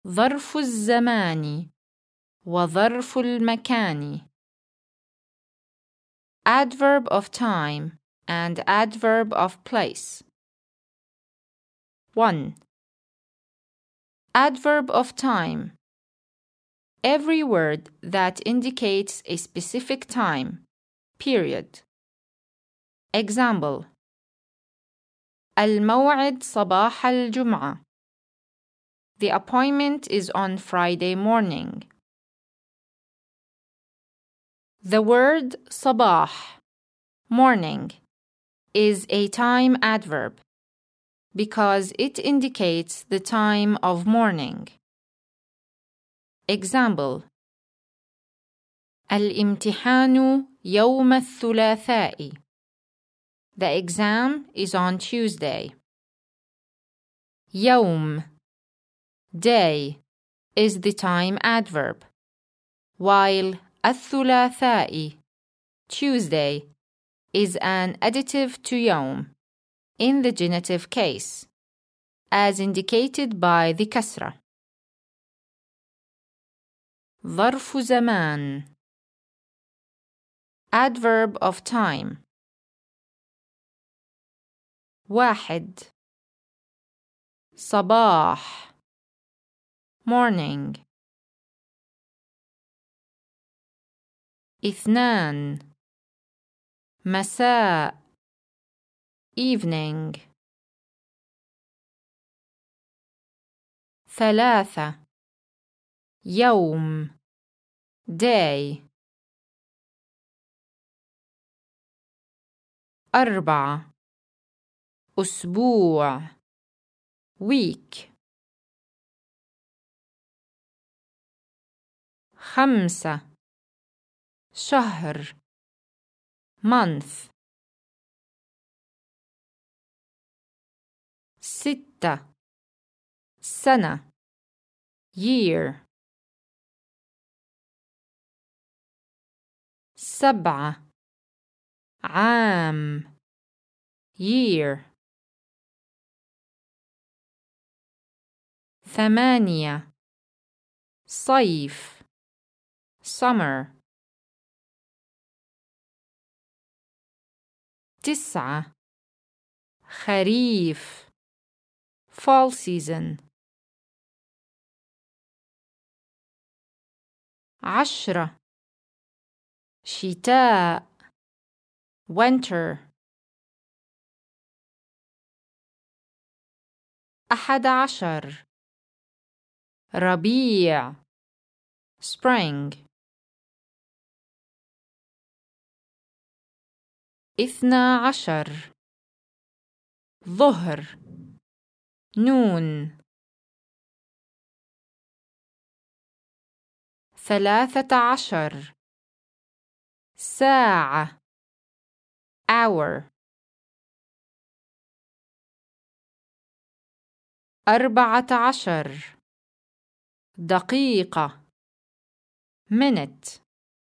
ظرف الزمان وظرف المكان. Adverb of time and adverb of place. 1. Adverb of time. Every word that indicates a specific time, period. Example: الموعد صباح الجمعة. The appointment is on Friday morning. The word صباح, morning, is a time adverb because it indicates the time of morning. Example: الامتحان يوم الثلاثاء. The exam is on Tuesday. يوم, day, is the time adverb, while الثلاثاء, Tuesday, is an adjective to يوم in the genitive case, as indicated by the كسرة. ظرف زمان. Adverb of time. 1. صباح, morning. 2. مساء, evening. 3. يوم, day. 4. أسبوع, week. 5. شهر, month. 6. سنة, year. 7. عام, year. 8. صيف, summer. 9. خريف, fall season. 10. شتاء, winter. 11. ربيع, spring. 12. ظهر, noon. 13. ساعة, hour. 14. دقيقة, minute.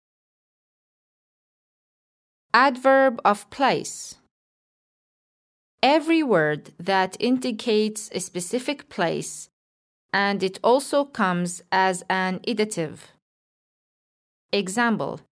Adverb of place. Every word that indicates a specific place, and it also comes as an adjective. Example: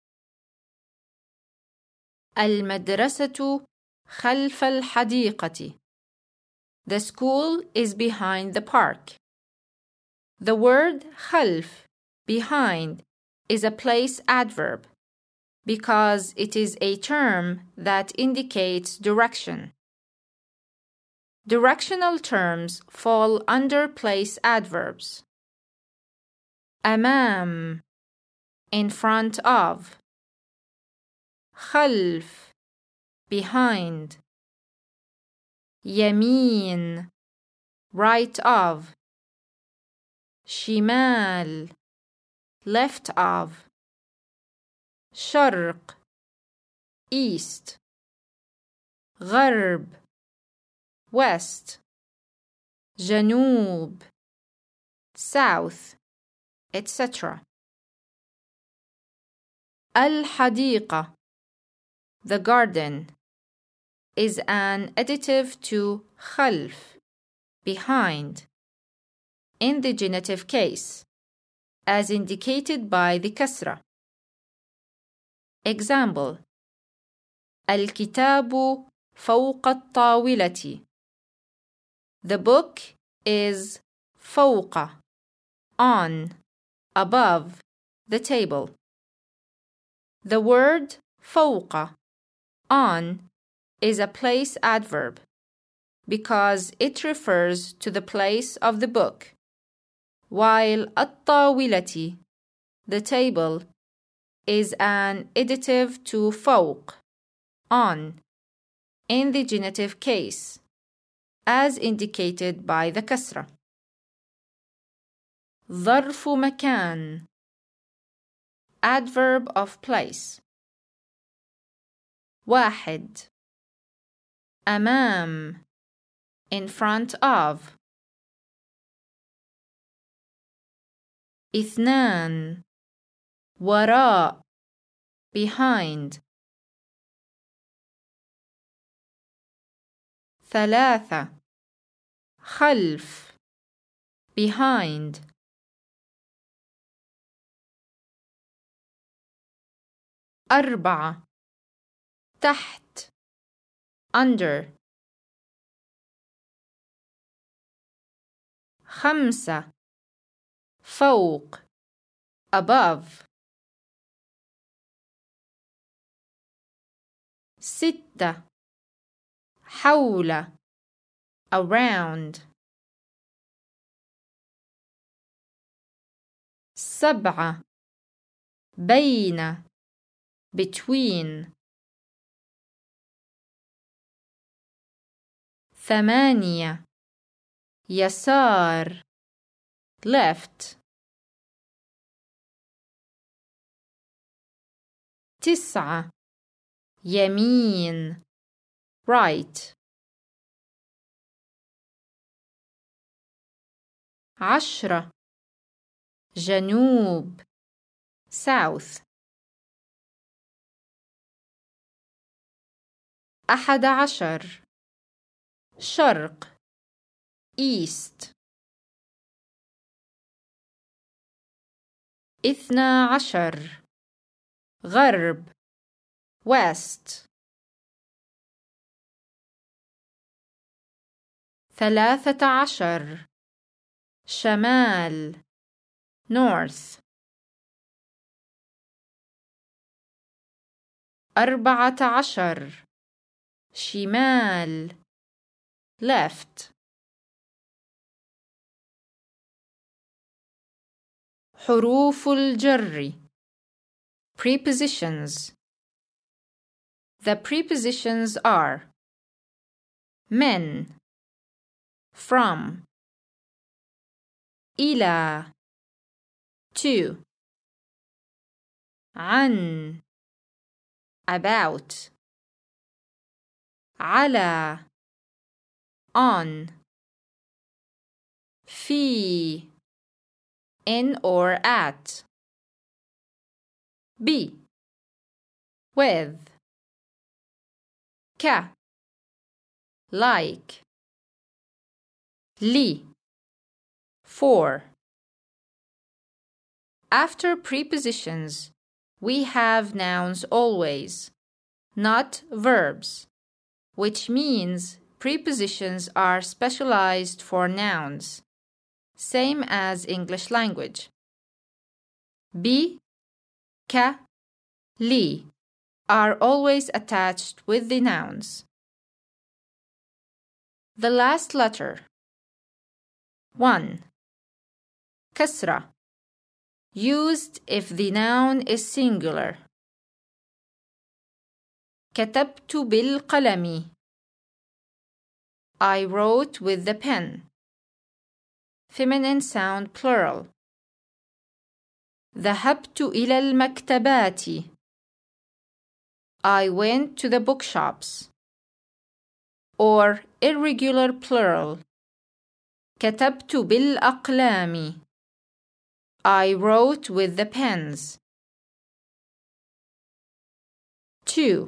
المدرسة خلف الحديقة. The school is behind the park. The word خلف, behind, is a place adverb because it is a term that indicates direction. Directional terms fall under place adverbs. أمام, in front of. خلف, behind. يمين, right of. شمال, left of. شرق, east. غرب, west. جنوب, south, etc. الحديقة, the garden, is an adjective to خلف, behind, in the genitive case, as indicated by the kasra. Example: الكتاب فوق الطاولة. The book is فوق, on, above the table. The word فوق, on, is a place adverb because it refers to the place of the book, while الطاولة, the table, is an adjective to فوق, on, in the genitive case, as indicated by the kasra. ظرف مكان, adverb of place. واحد أمام, in front of. اثنان وراء, behind. ثلاثة خلف, behind. أربعة تحت, under. خمسة فوق, above. ستة حول, around. سبعة بين, between. ثمانية يسار, left. تسعة يمين, right. 10 جنوب, south. 11 شرق, east. 12 غرب, west. 13 شمال, north. 14 شمال, left. حروف الجر, prepositions. The prepositions are من, from, إلى, to, عن, about, على, on, في, in or at, be, with, ك, like, لي, for. After prepositions, we have nouns always, not verbs, which means prepositions are specialized for nouns, same as English language. Be, ka, li are always attached with the nouns. The last letter. 1. Kasra, used if the noun is singular. كتبت بالقلم. I wrote with the pen. Feminine sound plural. ذهبت إلى المكتبات. I went to the bookshops. Or irregular plural. كتبت بالأقلام. I wrote with the pens. 2.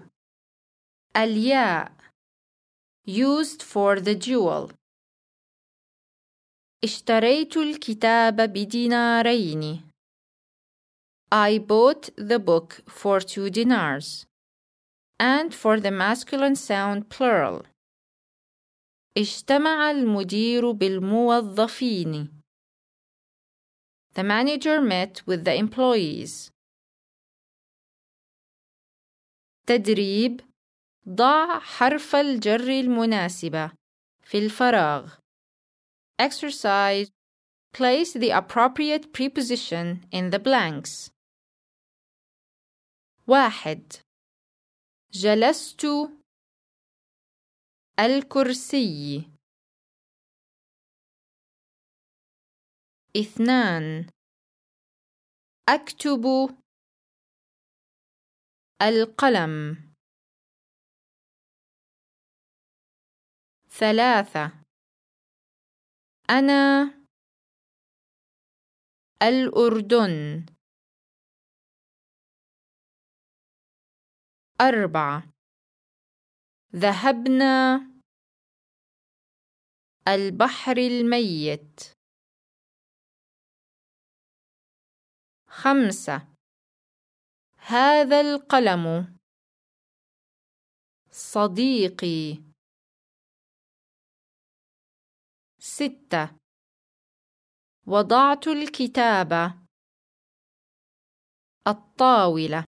الياء, used for the dual. اشتريت الكتاب ب2 دينارين. I bought the book for 2 dinars. And for the masculine sound plural. اجتمع المدير بالموظفين. The manager met with the employees. تدريب: ضع حرف الجر المناسب في الفراغ. Exercise: place the appropriate preposition in the blanks. 1. جلست الكرسي. 2. أكتب القلم. 3. أنا الأردن. 4. ذهبنا البحر الميت. 5. هذا القلم صديقي. 6. وضعت الكتاب الطاولة.